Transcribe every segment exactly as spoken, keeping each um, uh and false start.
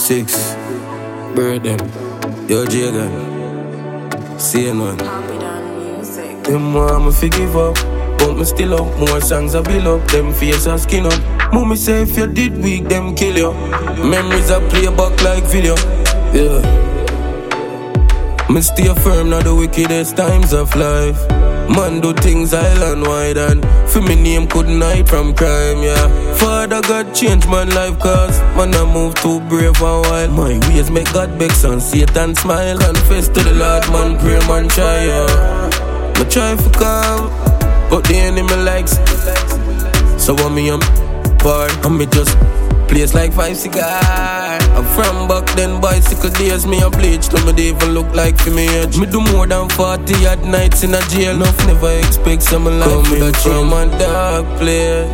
Six, bird them, yo Jagan, see one. Them want me fi give up, but me still up. More songs I build up, them face and skin up. Mommy say if you did weak, them kill you. Memories I play back like video, yeah. Me stay firm now the wickedest times of life. Man do things island wide and for me name couldn't hide from crime, yeah. Father God change my life cause man I move too brave and wild. My ways make God vex and Satan smile. Confess to the Lord man, pray man try, yeah. Me try for calm, but the enemy likes. So when me am part and me just place like five cigar. I'm from back then bicycle days. Me a bleach till me they even look like for me age. Me do more than forty at nights in a jail. Enough never expect some life. Coming from a dark place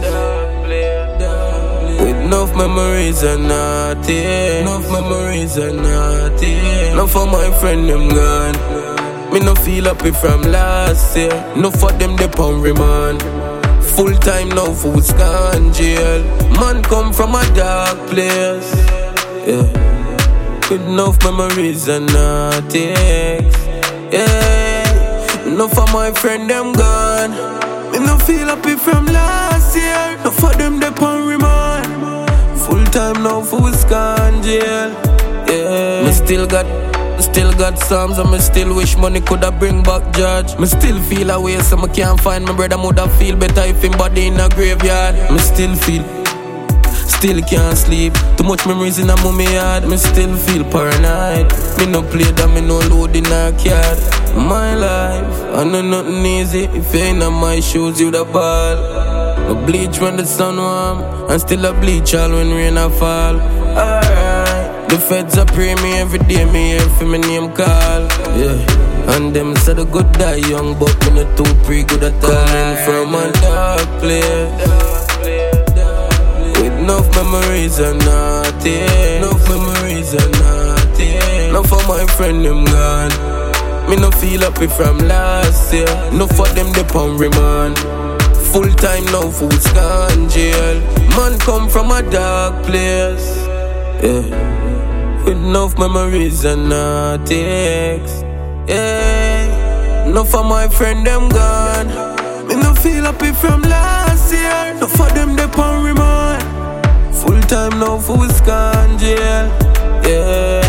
with enough memories and nothing. Enough memories and nothing. Enough for my friend them gone. Me no feel happy from last year. Enough for them they pound remand. Full time now for Wisconsin jail. Man come from a dark place, yeah. With enough memories and nothing, yeah. Enough of my friend them gone. Me no feel happy from last year. Enough of them they on remand. Full time now for Wisconsin jail, yeah. Me still got Still got Psalms and me still wish money coulda bring back George. Me still feel a way so me can't find my brother. Woulda feel better if him body in a graveyard. Me still feel, still can't sleep. Too much memories in a mummy yard. Me still feel paranoid. Me no play that, me no load in a card. My life, I know nothing easy. If you ain't on my shoes, you the ball. I bleach when the sun warm, and still I bleach all when rain a fall. Alright. The feds a pray me every day, me hear for my name call, yeah. And them say the good die young, but me not too pretty good at all. Coming from a dark place with enough memories and nothing. Enough memories and nothing. Enough for my friend them gone. Me no feel happy from last year. Enough for them they pound remand. Full time now for Wisconsin jail. Man come from a dark place, yeah. With enough memories and nothing, yeah. Enough of my friend them gone. Me no feel happy from last year. Enough of them they on remand. Full time now for Wisconsin jail, yeah.